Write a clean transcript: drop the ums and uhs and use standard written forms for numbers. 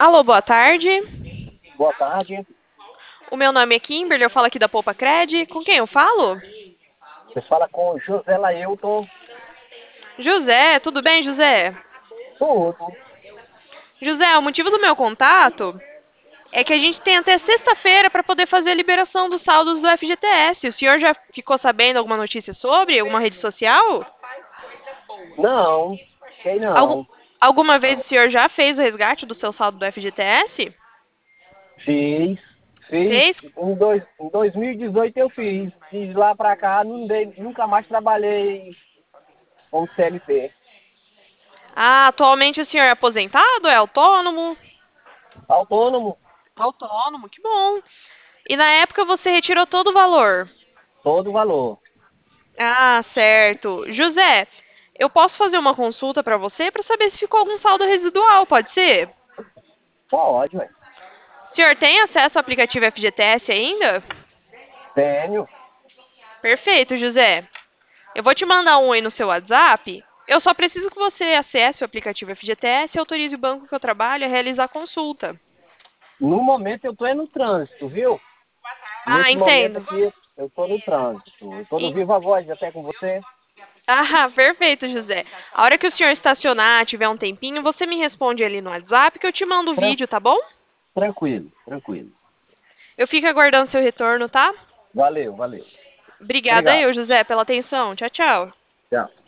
Alô, boa tarde. Boa tarde. O meu nome é Kimberly, eu falo aqui da Poupa Cred. Com quem eu falo? Você fala com José Lailton. José, tudo bem, José? Tudo. José, o motivo do meu contato é que a gente tem até sexta-feira para poder fazer a liberação dos saldos do FGTS. O senhor já ficou sabendo alguma notícia sobre? Alguma rede social? Não, sei Algum- não. Alguma vez o senhor já fez o resgate do seu saldo do FGTS? Fiz. Fiz. Fez? Em 2018 eu fiz. De lá pra cá nunca mais trabalhei como CLT. Ah, atualmente o senhor é aposentado? É autônomo? Autônomo, Autônomo, que bom. E na época você retirou todo o valor? todo valor. Ah, certo. José, eu posso fazer uma consulta para você para saber se ficou algum saldo residual, pode ser? Pode, ué. O senhor tem acesso ao aplicativo FGTS ainda? Tenho. Perfeito, José. Eu vou te mandar um aí no seu WhatsApp. Eu só preciso que você acesse o aplicativo FGTS e autorize o banco que eu trabalho a realizar a consulta. No momento eu tô no trânsito, viu? Ah, Nesse momento entendo. aqui eu tô no trânsito. Eu tô no En- Viva Voz até com você. Ah, perfeito, José. A hora que o senhor estacionar, tiver um tempinho, você me responde ali no WhatsApp que eu te mando o Tran- vídeo, tá bom? Tranquilo, tranquilo. Eu fico aguardando seu retorno, tá? Valeu, valeu. Obrigada Obrigado. eu, José, pela atenção. Tchau, tchau. Tchau.